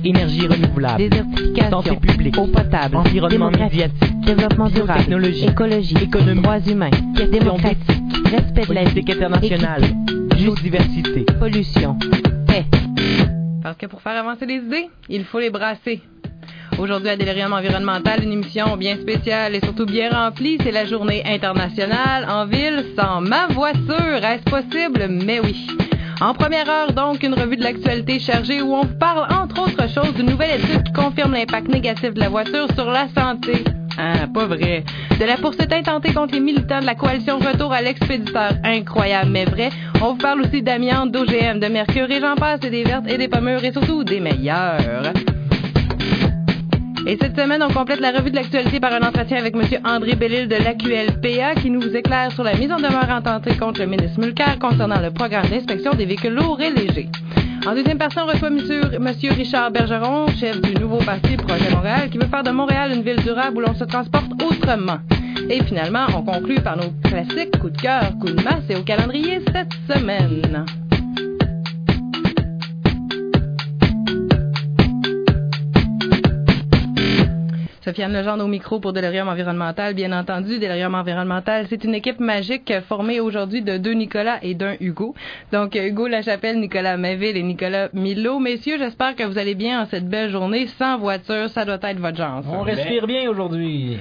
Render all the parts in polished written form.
énergie renouvelable, désertification, santé publique, eau potable, environnement médiatique, développement durable, technologie, écologie, économie, droits humains, démocratie, respect de la vie, politique internationale, juste diversité, pollution, paix. Parce que pour faire avancer les idées, il faut les brasser. Aujourd'hui à Delirium Environnemental, une émission bien spéciale et surtout bien remplie. C'est la journée internationale en ville sans ma voiture. Est-ce possible? Mais oui. En première heure, donc, une revue de l'actualité chargée où on vous parle, entre autres choses, d'une nouvelle étude qui confirme l'impact négatif de la voiture sur la santé. Ah, pas vrai. De la poursuite intentée contre les militants de la coalition Retour à l'expéditeur. Incroyable, mais vrai. On vous parle aussi d'amiante, d'OGM, de mercure et j'en passe, et des vertes et des pommures et surtout des meilleures. Et cette semaine, on complète la revue de l'actualité par un entretien avec M. André Bellil de l'AQLPA qui nous éclaire sur la mise en demeure intentée contre le ministre Mulcair concernant le programme d'inspection des véhicules lourds et légers. En deuxième personne, on reçoit M. Richard Bergeron, chef du nouveau parti Projet Montréal, qui veut faire de Montréal une ville durable où l'on se transporte autrement. Et finalement, on conclut par nos classiques coups de cœur, coups de masse et au calendrier cette semaine. Sofiane Legendre au micro pour Delirium Environnemental, bien entendu. Delirium Environnemental, c'est une équipe magique formée aujourd'hui de 2 Nicolas et d'un Hugo. Donc, Hugo Lachapelle, Nicolas Mainville et Nicolas Milot. Messieurs, j'espère que vous allez bien en cette belle journée sans voiture. Ça doit être votre genre. On respire bien aujourd'hui.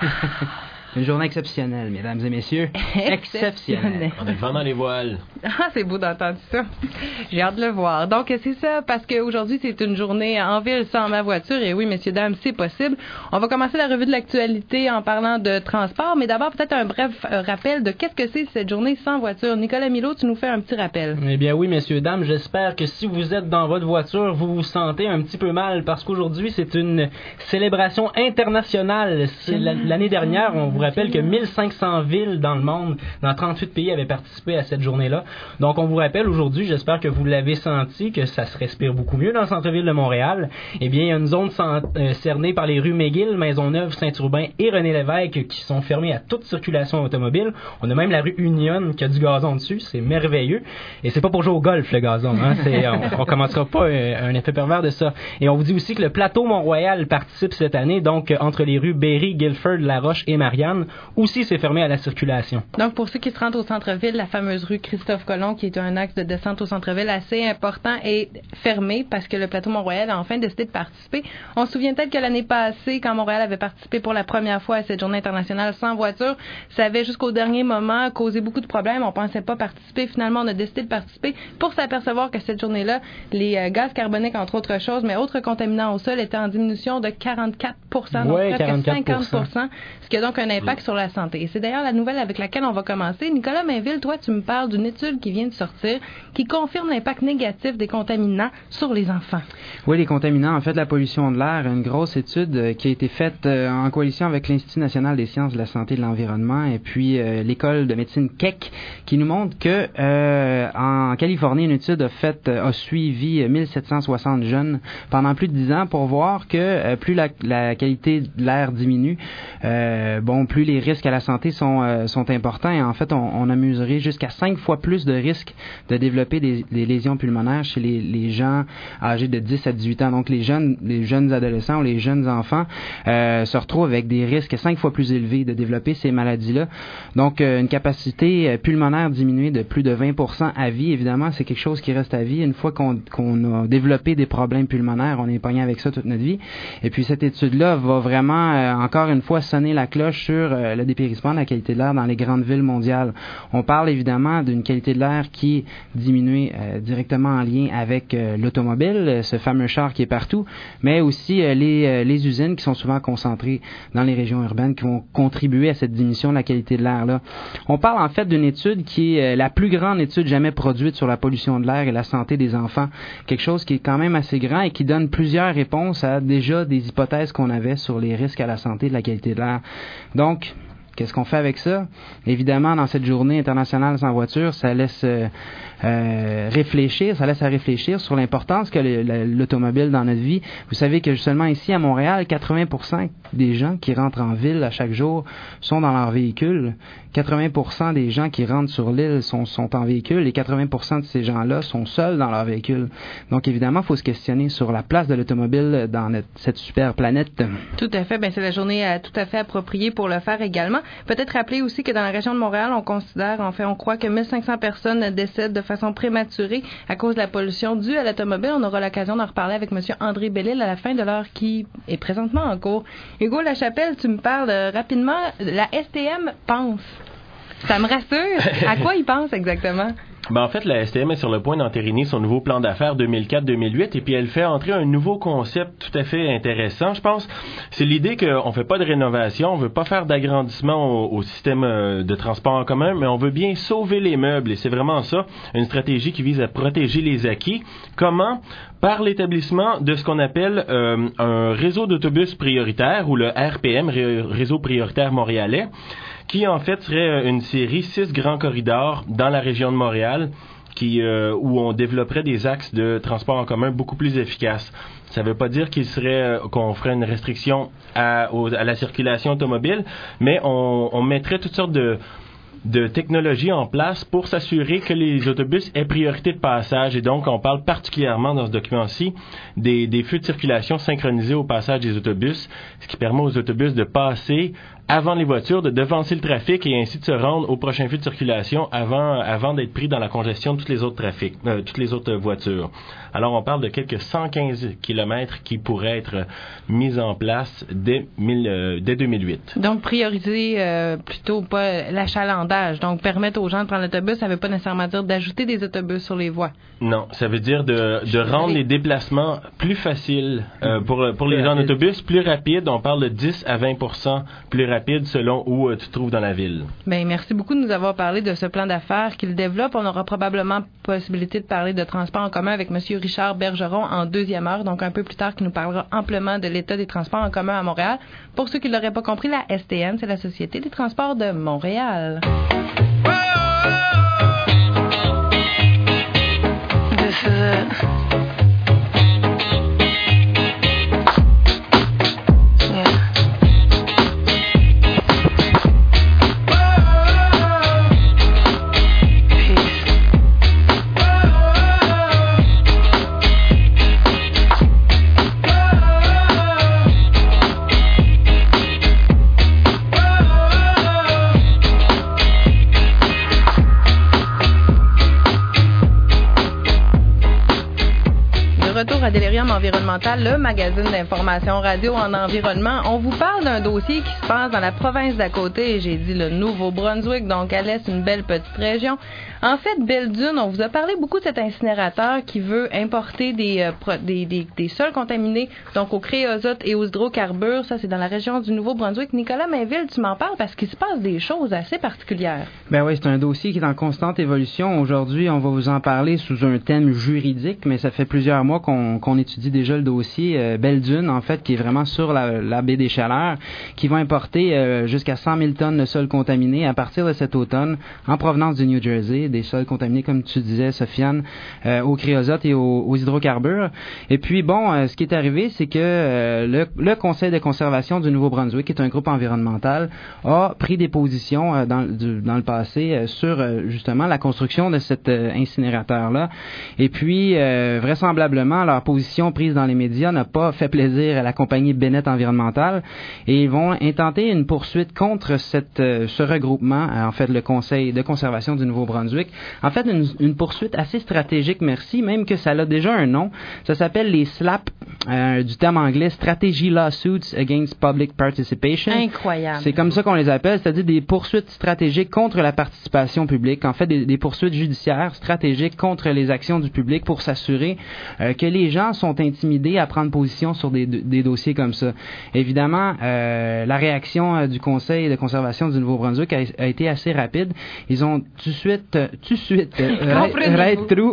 Une journée exceptionnelle, mesdames et messieurs. Exceptionnelle. On est vraiment les voiles. Ah, c'est beau d'entendre ça. J'ai hâte de le voir. Donc, c'est ça, parce qu'aujourd'hui, c'est une journée en ville sans ma voiture. Et oui, messieurs, dames, c'est possible. On va commencer la revue de l'actualité en parlant de transport. Mais d'abord, peut-être un bref rappel de qu'est-ce que c'est cette journée sans voiture. Nicolas Milot, tu nous fais un petit rappel. Eh bien oui, messieurs, dames, j'espère que si vous êtes dans votre voiture, vous vous sentez un petit peu mal parce qu'aujourd'hui, c'est une célébration internationale. C'est l'année dernière, on vous rappelle que 1500 villes dans le monde, dans 38 pays, avaient participé à cette journée-là. Donc, on vous rappelle aujourd'hui, j'espère que vous l'avez senti, que ça se respire beaucoup mieux dans le centre-ville de Montréal. Eh bien, il y a une zone cernée par les rues McGill, Maisonneuve, Saint-Urbain et René-Lévesque qui sont fermées à toute circulation automobile. On a même la rue Union qui a du gazon dessus. C'est merveilleux. Et c'est pas pour jouer au golf, le gazon. Hein? On commencera pas un effet pervers de ça. Et on vous dit aussi que le plateau Mont-Royal participe cette année, donc entre les rues Berry, Guilford, Laroche et Marianne, aussi c'est fermé à la circulation. Donc pour ceux qui se rendent au centre-ville, la fameuse rue Christophe-Colomb, qui est un axe de descente au centre-ville assez important, est fermée parce que le plateau Mont-Royal a enfin décidé de participer. On se souvient peut-être que l'année passée, quand Montréal avait participé pour la première fois à cette journée internationale sans voiture, ça avait jusqu'au dernier moment causé beaucoup de problèmes. On pensait pas participer. Finalement, on a décidé de participer pour s'apercevoir que cette journée-là, les gaz carboniques, entre autres choses, mais autres contaminants au sol, étaient en diminution de 44%, donc presque 50%, ce qui a donc un impact sur la santé. Et c'est d'ailleurs la nouvelle avec laquelle on va commencer. Nicolas Mainville, toi, tu me parles d'une étude qui vient de sortir qui confirme l'impact négatif des contaminants sur les enfants. Oui, les contaminants, en fait, la pollution de l'air, une grosse étude qui a été faite en coalition avec l'Institut national des sciences de la santé et de l'environnement et puis l'école de médecine Keck qui nous montre que en Californie, une étude a suivi 1760 jeunes pendant plus de 10 ans pour voir que plus la qualité de l'air diminue, plus les risques à la santé sont importants et en fait, on a mesuré jusqu'à 5 fois plus de risques de développer des lésions pulmonaires chez les gens âgés de 10 à 18 ans. Donc, les jeunes adolescents ou les jeunes enfants se retrouvent avec des risques 5 fois plus élevés de développer ces maladies-là. Donc, une capacité pulmonaire diminuée de plus de 20% à vie, évidemment, c'est quelque chose qui reste à vie. Une fois qu'on a développé des problèmes pulmonaires, on est pogné avec ça toute notre vie. Et puis, cette étude-là va vraiment, encore une fois, sonner la cloche sur le dépérissement de la qualité de l'air dans les grandes villes mondiales. On parle évidemment d'une qualité de l'air qui diminue directement en lien avec l'automobile, ce fameux char qui est partout, mais aussi les usines qui sont souvent concentrées dans les régions urbaines qui vont contribuer à cette diminution de la qualité de l'air-là. On parle en fait d'une étude qui est la plus grande étude jamais produite sur la pollution de l'air et la santé des enfants. Quelque chose qui est quand même assez grand et qui donne plusieurs réponses à déjà des hypothèses qu'on avait sur les risques à la santé de la qualité de l'air. Donc, Qu'est-ce qu'on fait avec ça? Évidemment, dans cette journée internationale sans voiture, ça laisse réfléchir sur l'importance que l'automobile dans notre vie. Vous savez que seulement ici à Montréal, 80% des gens qui rentrent en ville à chaque jour sont dans leur véhicule. 80% des gens qui rentrent sur l'île sont en véhicule et 80% de ces gens-là sont seuls dans leur véhicule. Donc évidemment, il faut se questionner sur la place de l'automobile dans cette super planète. Tout à fait. C'est la journée tout à fait appropriée pour le faire également. Peut-être rappeler aussi que dans la région de Montréal, on croit que 1500 personnes décèdent de façon prématurée à cause de la pollution due à l'automobile. On aura l'occasion d'en reparler avec M. André Bellil à la fin de l'heure qui est présentement en cours. Hugo Lachapelle, tu me parles rapidement. La STM pense. Ça me rassure. À quoi il pense exactement? En fait, la STM est sur le point d'entériner son nouveau plan d'affaires 2004-2008 et puis elle fait entrer un nouveau concept tout à fait intéressant, je pense. C'est l'idée qu'on fait pas de rénovation, on veut pas faire d'agrandissement au système de transport en commun, mais on veut bien sauver les meubles et c'est vraiment ça, une stratégie qui vise à protéger les acquis. Comment? Par l'établissement de ce qu'on appelle un réseau d'autobus prioritaire ou le RPM, Réseau prioritaire montréalais, qui en fait serait une série 6 grands corridors dans la région de Montréal où on développerait des axes de transport en commun beaucoup plus efficaces. Ça ne veut pas dire qu'on ferait une restriction à la circulation automobile, mais on mettrait toutes sortes de technologies en place pour s'assurer que les autobus aient priorité de passage. Et donc, on parle particulièrement dans ce document-ci des feux de circulation synchronisés au passage des autobus, ce qui permet aux autobus de passer avant les voitures, de devancer le trafic et ainsi de se rendre au prochain feu de circulation avant d'être pris dans la congestion de toutes les autres voitures. Alors, on parle de quelques 115 kilomètres qui pourraient être mis en place dès 2008. Donc, prioriser plutôt pas l'achalandage. Donc, permettre aux gens de prendre l'autobus, ça ne veut pas nécessairement dire d'ajouter des autobus sur les voies. Non, ça veut dire de rendre les déplacements plus faciles pour les gens en autobus, plus rapides. On parle de 10 à 20% plus rapides selon où tu te trouves dans la ville. Merci beaucoup de nous avoir parlé de ce plan d'affaires qu'il développe. On aura probablement possibilité de parler de transport en commun avec M. Richard Bergeron en deuxième heure, donc un peu plus tard, qui nous parlera amplement de l'état des transports en commun à Montréal. Pour ceux qui ne l'auraient pas compris, la STM, c'est la Société des transports de Montréal. This is it. Retour à Delirium Environnemental, le magazine d'information radio en environnement. On vous parle d'un dossier qui se passe dans la province d'à côté. J'ai dit le Nouveau-Brunswick, donc à l'est, une belle petite région. En fait, Belle-Dune, on vous a parlé beaucoup de cet incinérateur qui veut importer des sols contaminés, donc au créosote et aux hydrocarbures. Ça, c'est dans la région du Nouveau-Brunswick. Nicolas Mainville, tu m'en parles parce qu'il se passe des choses assez particulières. Oui, c'est un dossier qui est en constante évolution. Aujourd'hui, on va vous en parler sous un thème juridique, mais ça fait plusieurs mois qu'on étudie déjà le dossier. Belle-Dune, en fait, qui est vraiment sur la baie des Chaleurs, qui va importer jusqu'à 100 000 tonnes de sols contaminés à partir de cet automne en provenance du New Jersey, des sols contaminés, comme tu disais, Sofiane, au créosote et aux hydrocarbures. Et puis, ce qui est arrivé, c'est que le Conseil de conservation du Nouveau-Brunswick, qui est un groupe environnemental, a pris des positions dans le passé sur, justement, la construction de cet incinérateur-là. Et puis, vraisemblablement, leur position prise dans les médias n'a pas fait plaisir à la compagnie Bennett Environnemental et ils vont intenter une poursuite contre ce regroupement, en fait, le Conseil de conservation du Nouveau-Brunswick. En fait, une poursuite assez stratégique, merci, même que ça a déjà un nom. Ça s'appelle les SLAP, du terme anglais, Strategy Lawsuits Against Public Participation. Incroyable. C'est comme ça qu'on les appelle, c'est-à-dire des poursuites stratégiques contre la participation publique. En fait, des poursuites judiciaires stratégiques contre les actions du public pour s'assurer que les gens sont intimidés à prendre position sur des dossiers comme ça. Évidemment, la réaction du Conseil de conservation du Nouveau-Brunswick a été assez rapide. Ils ont tout de suite right through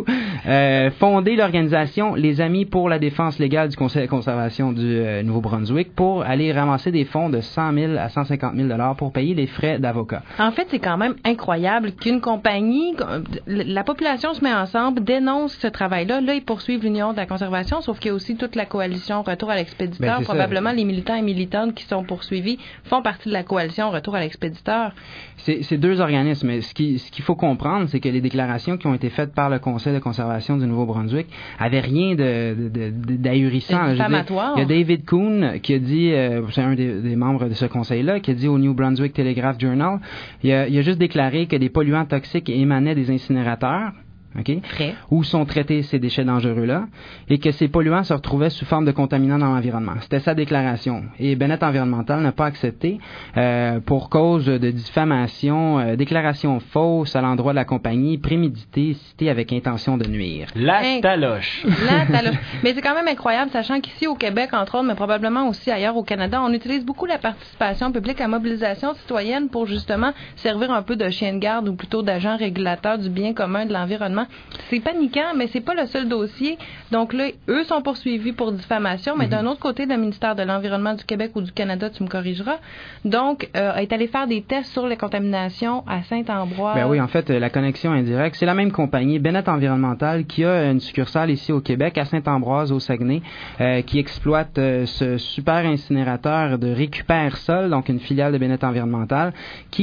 fondé l'organisation Les Amis pour la défense légale du Conseil de conservation du Nouveau-Brunswick pour aller ramasser des fonds de 100 000 à 150 000 $ pour payer les frais d'avocat. En fait, c'est quand même incroyable qu'une compagnie, la population se met ensemble, dénonce ce travail-là. Là, ils poursuivent l'Union de la conservation, sauf qu'il y a aussi toute la coalition Retour à l'expéditeur. Probablement, les militants et militantes qui sont poursuivis font partie de la coalition Retour à l'expéditeur. C'est deux organismes. Mais ce qu'il faut comprendre, c'est que les déclarations qui ont été faites par le Conseil de conservation du Nouveau-Brunswick avaient rien d'ahurissant. C'est diffamatoire. Il y a David Kuhn qui a dit, c'est un des membres de ce conseil-là, qui a dit au New Brunswick Telegraph Journal, il a juste déclaré que des polluants toxiques émanaient des incinérateurs. Okay? Où sont traités ces déchets dangereux-là, et que ces polluants se retrouvaient sous forme de contaminants dans l'environnement. C'était sa déclaration. Et Bennett Environmental n'a pas accepté pour cause de diffamation, déclaration fausse à l'endroit de la compagnie, préméditée, citée avec intention de nuire. La taloche. Mais c'est quand même incroyable, sachant qu'ici au Québec, entre autres, mais probablement aussi ailleurs au Canada, on utilise beaucoup la participation publique, la mobilisation citoyenne pour justement servir un peu de chien de garde ou plutôt d'agent régulateur du bien commun de l'environnement. C'est paniquant, mais c'est pas le seul dossier. Donc là, eux sont poursuivis pour diffamation, mais d'un autre côté, le ministère de l'Environnement du Québec ou du Canada, tu me corrigeras, donc est allé faire des tests sur les contaminations à Saint-Ambroise. Ben oui, en fait, la connexion indirecte, c'est la même compagnie, Bennett Environmental, qui a une succursale ici au Québec, à Saint-Ambroise, au Saguenay, qui exploite ce super incinérateur de récupère-sol, donc une filiale de Bennett Environmental,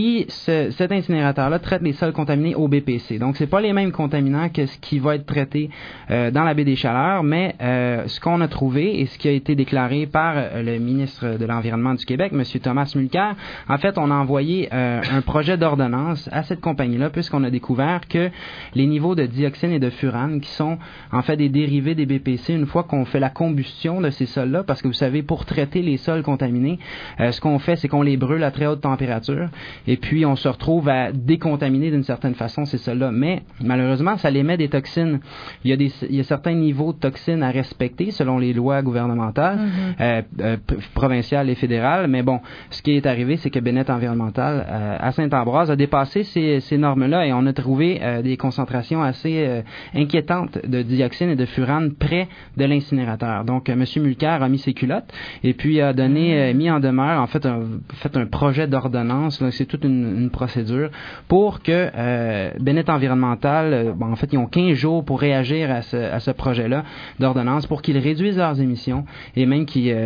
cet incinérateur-là traite les sols contaminés au BPC. Donc, c'est pas les mêmes contaminants que ce qui va être traité dans la baie des Chaleurs, mais ce qu'on a trouvé et ce qui a été déclaré par le ministre de l'Environnement du Québec, M. Thomas Mulcair, en fait, on a envoyé un projet d'ordonnance à cette compagnie-là, puisqu'on a découvert que les niveaux de dioxine et de furane, qui sont en fait des dérivés des BPC, une fois qu'on fait la combustion de ces sols-là, parce que vous savez, pour traiter les sols contaminés, ce qu'on fait, c'est qu'on les brûle à très haute température, et puis on se retrouve à décontaminer d'une certaine façon ces sols-là. Mais malheureusement, ça émet des toxines. Il y a certains niveaux de toxines à respecter selon les lois gouvernementales, provinciales et fédérales. Mais bon, ce qui est arrivé, c'est que Bennett Environmental à Saint-Ambroise a dépassé ces normes-là et on a trouvé des concentrations assez inquiétantes de dioxine et de furane près de l'incinérateur. Donc, M. Mulcair a mis ses culottes et puis a mis en demeure, en fait, un projet d'ordonnance. C'est toute une procédure pour que Bennett Environmental, en fait, ils ont 15 jours pour réagir à ce projet-là d'ordonnance pour qu'ils réduisent leurs émissions et même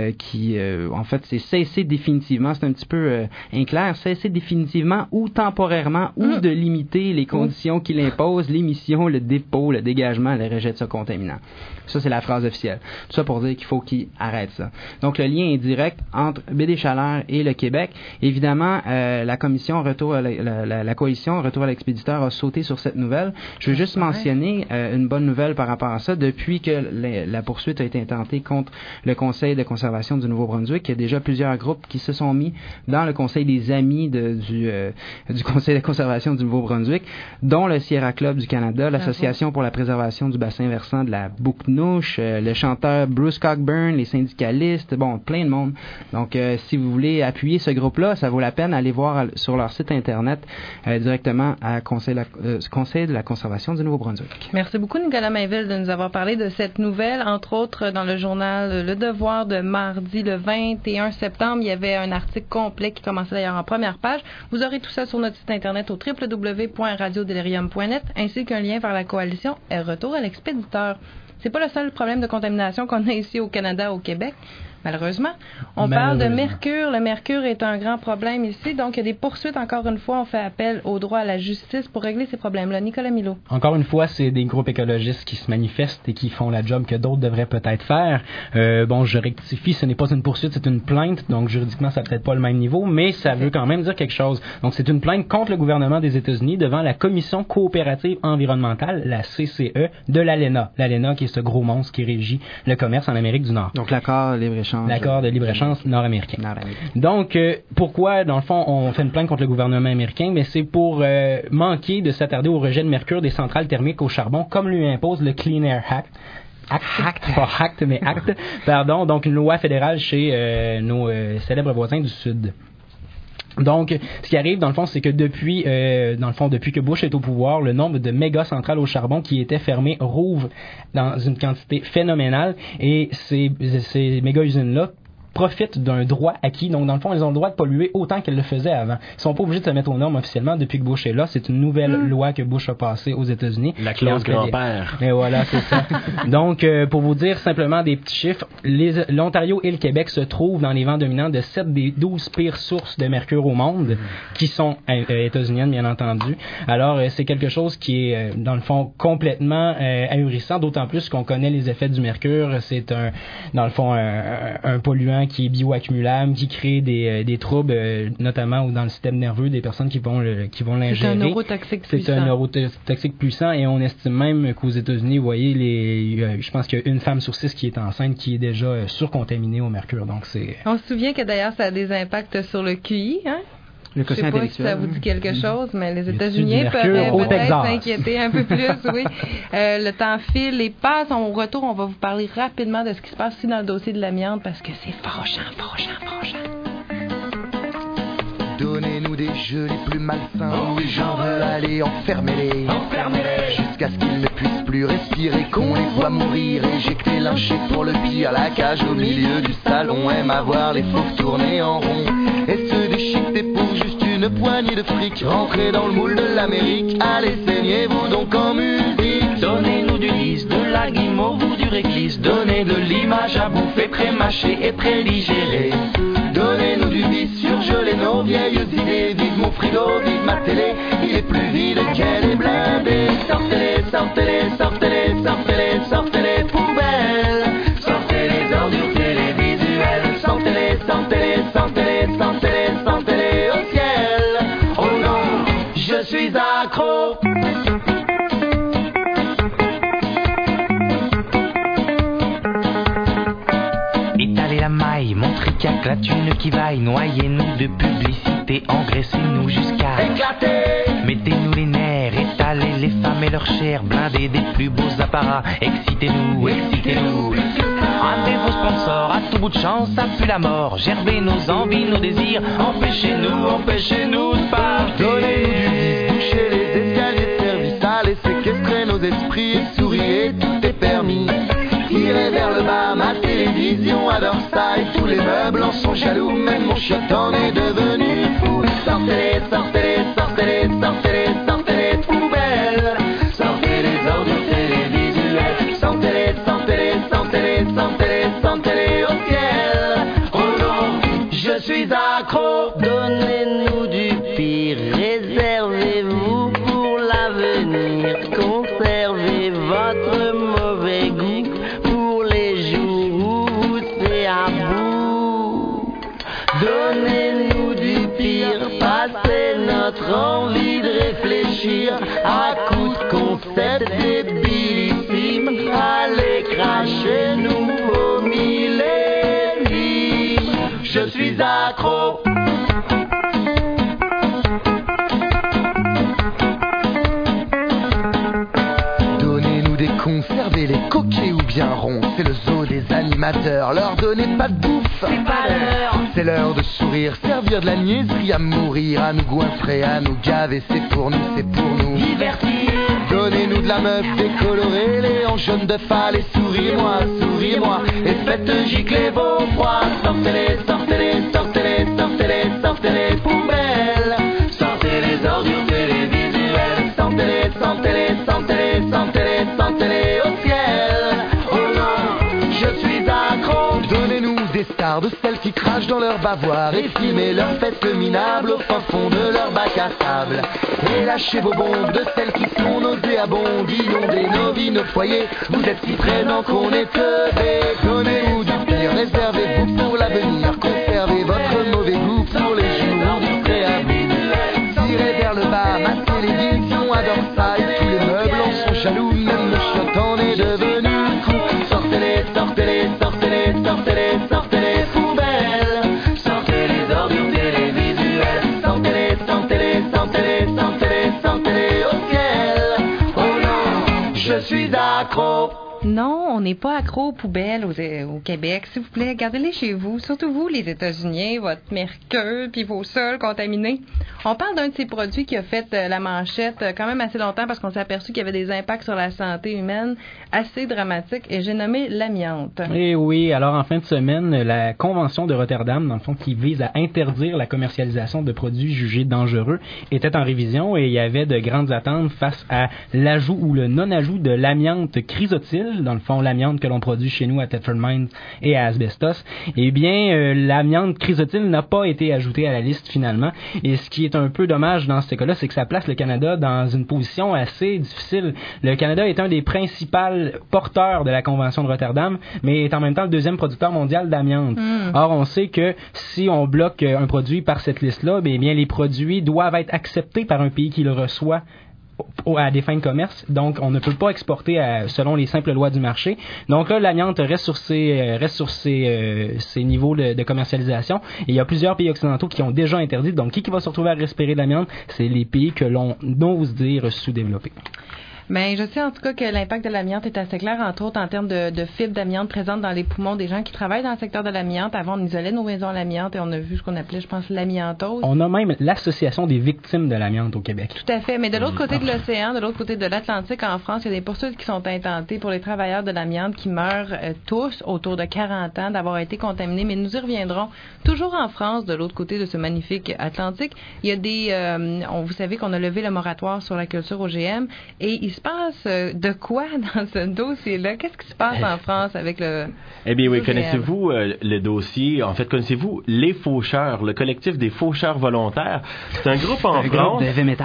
en fait, c'est cesser définitivement, c'est un petit peu inclair, cesser définitivement ou temporairement ou de limiter les conditions qu'il impose, l'émission, le dépôt, le dégagement, le rejet de ce contaminant. Ça, c'est la phrase officielle. Tout ça pour dire qu'il faut qu'ils arrêtent ça. Donc, le lien est direct entre Baie des Chaleurs et le Québec. Évidemment, la commission la coalition Retour à l'expéditeur a sauté sur cette nouvelle. Je veux juste mentionner une bonne nouvelle par rapport à ça. Depuis que la poursuite a été intentée contre le Conseil de conservation du Nouveau-Brunswick, il y a déjà plusieurs groupes qui se sont mis dans le Conseil des amis du Conseil de conservation du Nouveau-Brunswick, dont le Sierra Club du Canada, l'Association pour la préservation du bassin versant de la Bouquenouche, le chanteur Bruce Cockburn, les syndicalistes, bon, plein de monde. Donc, si vous voulez appuyer ce groupe-là, ça vaut la peine d'aller voir sur leur site Internet directement à Conseil de la conservation du Nouveau-Brunswick. Merci beaucoup, Nicolas Mainville, de nous avoir parlé de cette nouvelle. Entre autres, dans le journal Le Devoir de mardi, le 21 septembre, il y avait un article complet qui commençait d'ailleurs en première page. Vous aurez tout ça sur notre site Internet au www.radiodelirium.net, ainsi qu'un lien vers la coalition Retour à l'expéditeur. C'est pas le seul problème de contamination qu'on a ici au Canada, au Québec. Malheureusement. On parle de mercure. Le mercure est un grand problème ici. Donc, il y a des poursuites. Encore une fois, on fait appel au droit à la justice pour régler ces problèmes-là. Nicolas Milot. Encore une fois, c'est des groupes écologistes qui se manifestent et qui font la job que d'autres devraient peut-être faire. Je rectifie, ce n'est pas une poursuite, c'est une plainte. Donc, juridiquement, ça n'a peut-être pas le même niveau, mais ça veut quand même dire quelque chose. Donc, c'est une plainte contre le gouvernement des États-Unis devant la Commission coopérative environnementale, la CCE, de l'ALENA. L'ALENA qui est ce gros monstre qui régit le commerce en Amérique du Nord. Donc, l'accord de libre-échange. L'accord de libre-échange nord-américain. Donc, pourquoi, dans le fond, on fait une plainte contre le gouvernement américain? Mais c'est pour manquer de s'attarder au rejet de mercure des centrales thermiques au charbon, comme lui impose le Clean Air Act. Pardon, donc une loi fédérale chez nos célèbres voisins du Sud. Donc, ce qui arrive, dans le fond, c'est que depuis que Bush est au pouvoir, le nombre de méga centrales au charbon qui étaient fermées rouvre dans une quantité phénoménale, et ces méga usines-là profitent d'un droit acquis. Donc, dans le fond, elles ont le droit de polluer autant qu'elles le faisaient avant. Ils sont pas obligés de se mettre aux normes officiellement depuis que Bush est là. C'est une nouvelle loi que Bush a passée aux États-Unis. La clause grand-père. Et voilà, c'est ça. Donc, pour vous dire simplement des petits chiffres, l'Ontario et le Québec se trouvent dans les vents dominants de 7 des 12 pires sources de mercure au monde, qui sont états-uniennes, bien entendu. Alors, c'est quelque chose qui est, dans le fond, complètement ahurissant, d'autant plus qu'on connaît les effets du mercure. C'est dans le fond, un polluant qui est bioaccumulable, qui crée des troubles, notamment dans le système nerveux des personnes qui vont l'ingérer. C'est un neurotoxique puissant. C'est un neurotoxique puissant, et on estime même qu'aux États-Unis, vous voyez, je pense qu'il y a une femme sur 6 qui est enceinte qui est déjà surcontaminée au mercure. Donc c'est. On se souvient que d'ailleurs ça a des impacts sur le QI, hein? Le Je sais quotient pas si intellectuel. ça vous dit quelque chose, mais les Y a-t-il États-Unis du mercure peuvent au peut-être Texas? s'inquiéter un peu plus, oui. Le temps file et passe. Au retour, on va vous parler rapidement de ce qui se passe aussi dans le dossier de l'amiante, parce que c'est fâchant. Donnez-nous des jeux les plus malsains. Oh oui, j'en veux. Allez, enfermez-les. Jusqu'à ce qu'ils ne puissent plus respirer, qu'on les voit mourir, éjectés, lynchés pour le pire. La cage au milieu du salon aime à voir les fauves tourner en rond et se déchiqueter pour juste une poignée de fric. Rentrez dans le moule de l'Amérique, allez, saignez-vous donc en musique. Donnez-nous du lys, de la guimauve ou du réglisse. Donnez de l'image à bouffer, pré-mâché et pré-digéré. Donnez-nous du vice, surgelez nos vieilles idées. Vive mon frigo, vive ma télé, il est plus vide qu'elle est blindée. Sortez-les, sortez-les, sortez-les, sortez-les, sortez-les poubelles. Sortez les ordures télévisuelles. Sortez-les, sortez-les, sortez-les, sortez-les, sortez-les au ciel. Oh non, je suis accro. Étalez la maille, montrez qu'il y a que la thune qui vaille. Noyez-nous de publicité, engraissez-nous jusqu'à éclater. Mettez-nous les nerfs, étalez les femmes et leur chair. Blindez des plus beaux apparats, excitez-nous, excitez-nous. Ramenez vos sponsors, à tout bout de champ, ça pue la mort. Gerbez nos envies, nos désirs, empêchez-nous de partir. Donnez-nous du vice, bouchez les escaliers de service. Allez séquestrer nos esprits et souriez, tout est permis. Tirez vers le bas, ma télévision adore ça et tous les meubles en sont jaloux, même mon chiotte en est devenu fou. Sortez-les, sortez-les, sortez-les, sortez-les, sortez-les poubelles. Sortez les ordures télévisuelles. Sortez-les, sortez-les, sortez-les, sortez-les, sortez-les au ciel. Oh non, je suis accro. Donnez-nous du pire, réservez-vous pour l'avenir. Conservez votre mauvais goût pour les jours où vous serez à bout. Donnez-nous du pire, passez notre envie de réfléchir à coups de concepts débilissimes. Allez, crachez-nous vos millésimes. Je suis accro. Donnez-nous des conserves, les coquets ou bien ronds. C'est le zoo des animateurs, leur donnez pas de bouffe. C'est pas l'heure. C'est l'heure de sourire, servir de la niaiserie à mourir, à nous goinfrer, à nous gaver. C'est pour nous, c'est pour nous divertir. Donnez-nous de la meuf décolorée, les hanches jaunes de phallus, et souriez-moi, et faites gicler vos proies. Sortez-les, sortez-les, sortez-les, sortez-les, sortez-les poubelles. Sortez les ordures télévisuelles. Sortez-les, sortez-les, sortez-les, sortez-les, sortez-les au ciel. Oh non, je suis accro. Donnez-nous des stars, de celles qui crachent dans leur bavoir, et filmez leurs fêtes minables au fin fond de leur bac à sable. Et lâchez vos bombes, de celles qui sont nauséabondes, inondez nos vies, nos foyers. Vous êtes si présents qu'on est teubés. Donnez-nous du pire, réservez-vous pour l'avenir. Conservez votre mauvais goût pour les jours où vous serez à bout. Tirez vers le bas, ma télévision adore ça et tous les meubles en sont jaloux, même le chiotte en est devenu fou. Sortez-les, sortez-les, sortez-les, sortez-les, sortez-les poubelles. Sortez les ordures télévisuelles. Sortez-les, sortez-les, sortez-les, sortez-les, sortez-les au ciel. Oh non, je suis accro. Non, on n'est pas accro aux poubelles au Québec. S'il vous plaît, gardez-les chez vous. Surtout vous, les États-Unis, votre mercure puis vos sols contaminés. On parle d'un de ces produits qui a fait la manchette quand même assez longtemps parce qu'on s'est aperçu qu'il y avait des impacts sur la santé humaine assez dramatiques et j'ai nommé l'amiante. Et oui, alors en fin de semaine, la Convention de Rotterdam, dans le fond, qui vise à interdire la commercialisation de produits jugés dangereux, était en révision et il y avait de grandes attentes face à l'ajout ou le non-ajout de l'amiante chrysotile, dans le fond l'amiante que l'on produit chez nous à Thetford Mines et à Asbestos. Eh bien, l'amiante chrysotile n'a pas été ajoutée à la liste finalement. Et ce qui est un peu dommage dans ce cas-là, c'est que ça place le Canada dans une position assez difficile. Le Canada est un des principaux porteurs de la Convention de Rotterdam, mais est en même temps le deuxième producteur mondial d'amiante. Or, on sait que si on bloque un produit par cette liste-là, bien les produits doivent être acceptés par un pays qui le reçoit à des fins de commerce, donc on ne peut pas exporter selon les simples lois du marché. Donc là, l'amiante reste sur ses niveaux de commercialisation. Et il y a plusieurs pays occidentaux qui ont déjà interdit. Donc qui va se retrouver à respirer de l'amiante? C'est les pays que l'on ose dire sous-développés. Ben, je sais en tout cas que l'impact de l'amiante est assez clair, entre autres en termes de fibres d'amiante présentes dans les poumons des gens qui travaillent dans le secteur de l'amiante. Avant, on isolait nos maisons à l'amiante et on a vu ce qu'on appelait, je pense, l'amiantose. On a même l'association des victimes de l'amiante au Québec. Tout à fait. Mais de l'autre côté de l'océan, de l'autre côté de l'Atlantique, en France, il y a des poursuites qui sont intentées pour les travailleurs de l'amiante qui meurent tous autour de 40 ans d'avoir été contaminés. Mais nous y reviendrons. Toujours en France, de l'autre côté de ce magnifique Atlantique, il y a vous savez qu'on a levé le moratoire sur la culture OGM et il se passe de quoi dans ce dossier-là? Qu'est-ce qui se passe en France avec le... Eh bien oui, connaissez-vous le dossier? En fait, connaissez-vous les faucheurs, le collectif des faucheurs volontaires? C'est un groupe en France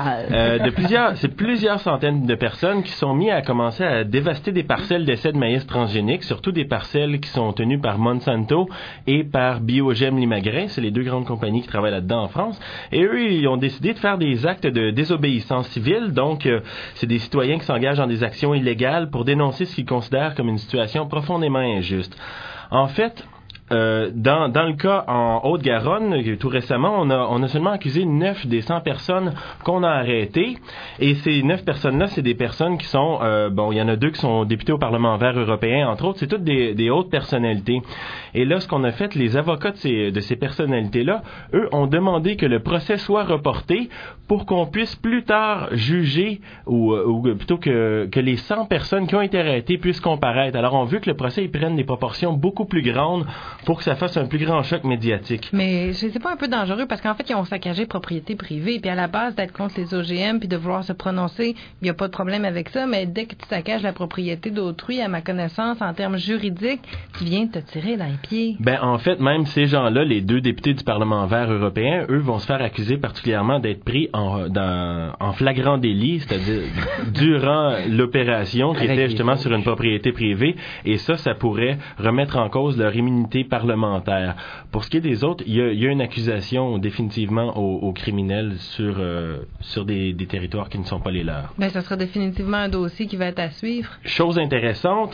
de plusieurs centaines de personnes qui sont mis à commencer à dévaster des parcelles d'essais de maïs transgéniques, surtout des parcelles qui sont tenues par Monsanto et par Biogem Limagrain. C'est les deux grandes compagnies qui travaillent là-dedans en France. Et eux, ils ont décidé de faire des actes de désobéissance civile. Donc, c'est des citoyens qui s'engagent dans des actions illégales pour dénoncer ce qu'ils considèrent comme une situation profondément injuste. En fait, dans le cas en Haute-Garonne, tout récemment, on a seulement accusé 9 des 100 personnes qu'on a arrêtées. Et ces 9 personnes-là, c'est des personnes qui sont... il y en a 2 qui sont députés au Parlement vert européen, entre autres. C'est toutes des hautes personnalités. Et là, ce qu'on a fait, les avocats de ces personnalités-là, eux, ont demandé que le procès soit reporté pour qu'on puisse plus tard juger, ou plutôt que les 100 personnes qui ont été arrêtées puissent comparaître. Alors, on veut que le procès prenne des proportions beaucoup plus grandes pour que ça fasse un plus grand choc médiatique. Mais c'est pas un peu dangereux parce qu'en fait, ils ont saccagé propriété privée. Puis à la base, d'être contre les OGM puis de vouloir se prononcer, il n'y a pas de problème avec ça. Mais dès que tu saccages la propriété d'autrui, à ma connaissance, en termes juridiques, tu viens de te tirer dans les pieds. Ben, en fait, même ces gens-là, les 2 députés du Parlement vert européen, eux vont se faire accuser particulièrement d'être pris en flagrant délit, c'est-à-dire durant l'opération qui était justement sur une propriété privée. Et ça pourrait remettre en cause leur immunité parlementaire. Pour ce qui est des autres, il y a une accusation définitivement aux criminels sur des territoires qui ne sont pas les leurs. Ben, ça sera définitivement un dossier qui va être à suivre. Chose intéressante,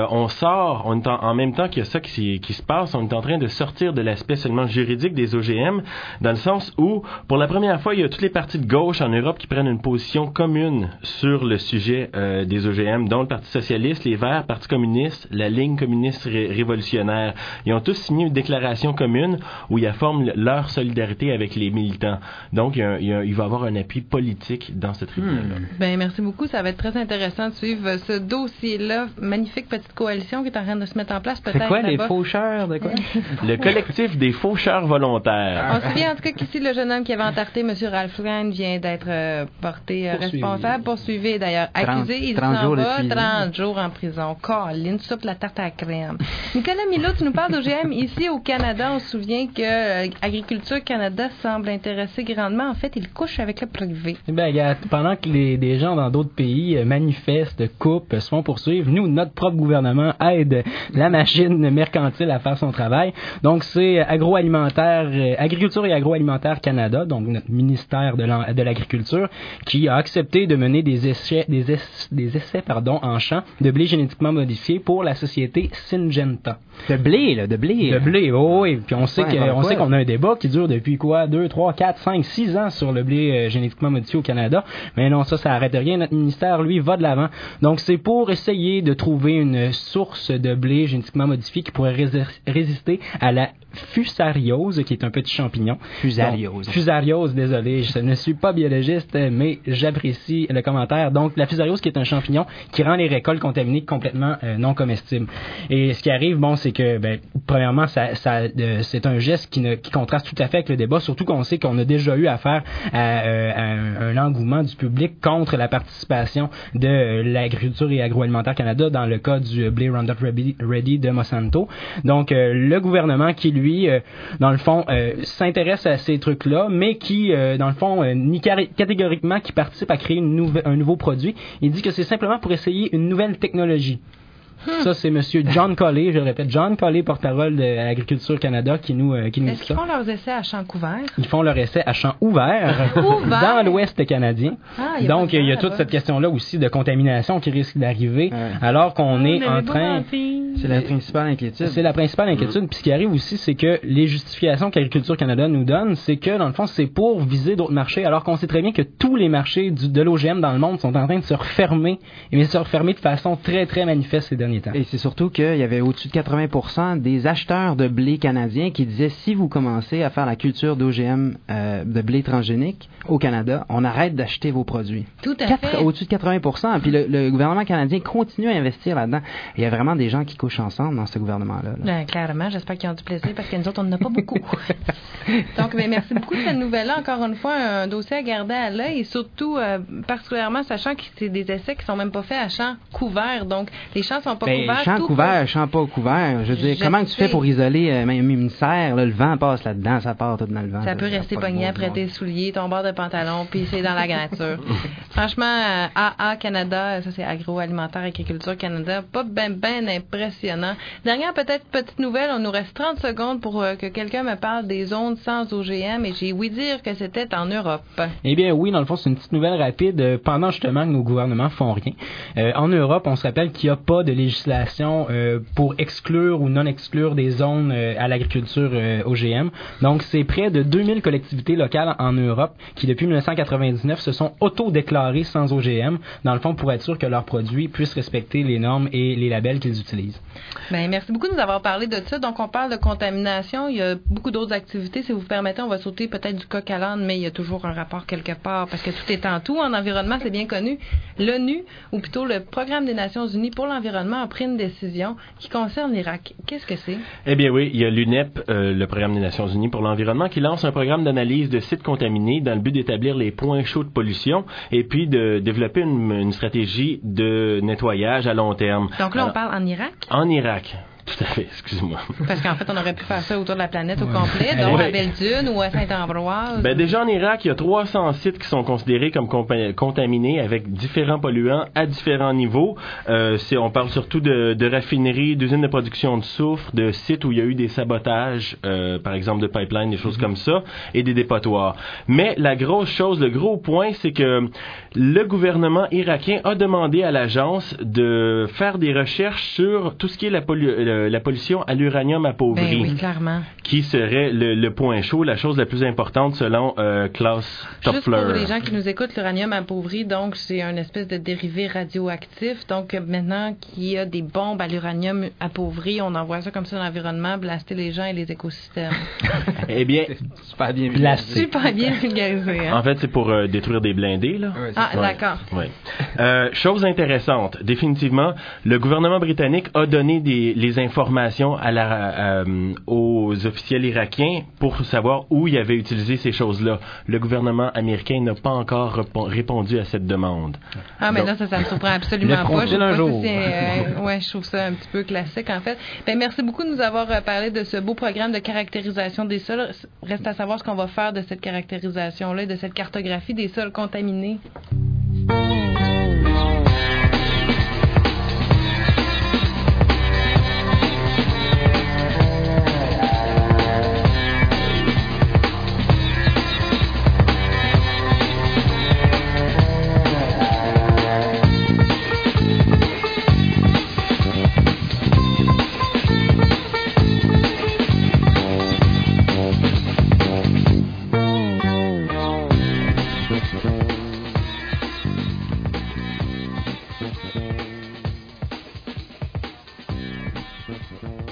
en même temps qu'il y a ça qui se passe, on est en train de sortir de l'aspect seulement juridique des OGM, dans le sens où, pour la première fois, il y a toutes les partis de gauche en Europe qui prennent une position commune sur le sujet des OGM, dont le Parti socialiste, les Verts, le Parti communiste, la ligne communiste révolutionnaire. Ils ont tous signé une déclaration commune où ils affirment leur solidarité avec les militants. Donc, il va y avoir un appui politique dans ce tribunal-là. Ben, merci beaucoup. Ça va être très intéressant de suivre ce dossier-là. Magnifique petite coalition qui est en train de se mettre en place, peut-être. C'est quoi, les faucheurs? De quoi? Le collectif des faucheurs volontaires. On se souvient en tout cas qu'ici, le jeune homme qui avait entarté M. Ralph Lauren vient d'être porté responsable, poursuivi d'ailleurs, accusé. Il s'en va 30 jours en prison. Colline, soupe la tarte à la crème. Nicolas Milot, tu nous parles d'OGM. Ici, au Canada, on se souvient que Agriculture Canada semble intéresser grandement. En fait, il couche avec le privé. Ben, pendant que des gens dans d'autres pays manifestent, coupent, se font poursuivre, nous, notre propre gouvernement aide la machine mercantile à faire son travail. Donc, c'est Agriculture et Agroalimentaire Canada, donc notre ministère de l'Agriculture, qui a accepté de mener des essais en champ de blé génétiquement modifié pour la société Syngenta. De blé blé. Le blé, oui. Puis on sait Ouais, qu'on a un débat qui dure depuis 2, 3, 4, 5, 6 ans sur le blé génétiquement modifié au Canada. Mais non, ça arrête rien. Notre ministère, lui, va de l'avant. Donc, c'est pour essayer de trouver une source de blé génétiquement modifié qui pourrait résister à la fusariose, qui est un petit champignon. Fusariose, désolé, je ne suis pas biologiste, mais j'apprécie le commentaire. Donc, la fusariose, qui est un champignon qui rend les récoltes contaminées complètement non comestibles. Et ce qui arrive, c'est que, premièrement, c'est un geste qui contraste tout à fait avec le débat, surtout qu'on sait qu'on a déjà eu affaire à un engouement du public contre la participation de l'Agriculture et Agroalimentaire Canada dans le cas du blé Roundup Ready de Monsanto. Donc, le gouvernement qui, lui, dans le fond, s'intéresse à ces trucs-là, mais qui, dans le fond, nie catégoriquement qui participe à créer un nouveau produit. Il dit que c'est simplement pour essayer une nouvelle technologie. Ça, c'est M. John Colley, je le répète, John Colley, porte-parole de l'Agriculture Canada, qui nous dit ça. Est-ce qu'ils font leurs essais à champ couvert? Ils font leurs essais à champ ouvert dans l'Ouest canadien. Donc, il y a toute cette question-là aussi de contamination qui risque d'arriver, alors qu'on est en train... C'est la principale inquiétude. C'est la principale inquiétude. Puis ce qui arrive aussi, c'est que les justifications qu'Agriculture Canada nous donne, c'est que, dans le fond, c'est pour viser d'autres marchés, alors qu'on sait très bien que tous les marchés de l'OGM dans le monde sont en train de se refermer, mais se refermer de façon très, très manifeste ces derniers temps. Et c'est surtout qu'il y avait au-dessus de 80% des acheteurs de blé canadiens qui disaient si vous commencez à faire la culture d'OGM de blé transgénique au Canada, on arrête d'acheter vos produits. Tout à fait. Au-dessus de 80%. Puis le gouvernement canadien continue à investir là-dedans. Il y a vraiment des gens qui couchent ensemble dans ce gouvernement-là. Là. Clairement, j'espère qu'ils ont du plaisir parce que nous autres, on n'en a pas beaucoup. Donc, merci beaucoup de cette nouvelle-là. Encore une fois, un dossier à garder à l'œil et surtout, particulièrement sachant que c'est des essais qui sont même pas faits à champ couvert. Donc, les champs sont pas couverts. Champ couvert, champ pas couvert. Je veux dire, comment tu fais pour isoler même une serre? Là, le vent passe là-dedans, ça part tout dans le vent. Ça peut rester pogné après tes souliers, ton bord de pantalon, puis c'est dans la nature. Franchement, AA Canada, ça c'est Agroalimentaire Agriculture Canada, pas ben impressionnant. Dernière peut-être petite nouvelle, on nous reste 30 secondes pour que quelqu'un me parle des zones sans OGM et j'ai ouï dire que c'était en Europe. Eh bien oui, dans le fond, c'est une petite nouvelle rapide pendant justement que nos gouvernements font rien. En Europe, on se rappelle qu'il n'y a pas de législation pour exclure ou non exclure des zones à l'agriculture OGM. Donc, c'est près de 2000 collectivités locales en Europe qui, depuis 1999, se sont auto-déclarées sans OGM, dans le fond, pour être sûr que leurs produits puissent respecter les normes et les labels qu'ils utilisent. Bien, merci beaucoup de nous avoir parlé de ça. Donc, on parle de contamination. Il y a beaucoup d'autres activités. Si vous permettez, on va sauter peut-être du coq à l'âne, mais il y a toujours un rapport quelque part parce que tout est en tout. En environnement, c'est bien connu. L'ONU, ou plutôt le Programme des Nations Unies pour l'environnement, a pris une décision qui concerne l'Irak. Qu'est-ce que c'est? Eh bien oui, il y a l'UNEP, le Programme des Nations Unies pour l'environnement, qui lance un programme d'analyse de sites contaminés dans le but d'établir les points chauds de pollution et puis de développer une stratégie de nettoyage à long terme. Donc là, on parle en Irak? En Irak. Tout à fait, excuse-moi. Parce qu'en fait, on aurait pu faire ça autour de la planète au complet, donc à Belle-Dune ou à Saint-Ambroise. Déjà en Irak, il y a 300 sites qui sont considérés comme contaminés avec différents polluants à différents niveaux. On parle surtout de raffineries, d'usines de production de soufre, de sites où il y a eu des sabotages, par exemple de pipelines, des choses comme ça, et des dépotoirs. Mais la grosse chose, le gros point, c'est que le gouvernement irakien a demandé à l'agence de faire des recherches sur tout ce qui est la pollution à l'uranium appauvri, oui, clairement. Qui serait le point chaud, la chose la plus importante selon Klaus Toffler. Juste pour les gens qui nous écoutent, l'uranium appauvri, donc c'est un espèce de dérivé radioactif. Donc maintenant qu'il y a des bombes à l'uranium appauvri, on envoie ça comme ça dans l'environnement, blaster les gens et les écosystèmes. Eh bien, super bien vulgarisé. Super bien vulgarisé. Hein? En fait, c'est pour détruire des blindés, là. Ouais, d'accord. Ouais. Chose intéressante, définitivement, le gouvernement britannique a donné les informations aux officiels irakiens pour savoir où il avait utilisé ces choses-là. Le gouvernement américain n'a pas encore répondu à cette demande. Ah, mais là, ça me surprend absolument pas. Je je trouve ça un petit peu classique, en fait. Merci beaucoup de nous avoir parlé de ce beau programme de caractérisation des sols. Reste à savoir ce qu'on va faire de cette caractérisation-là, de cette cartographie des sols contaminés. Thank you.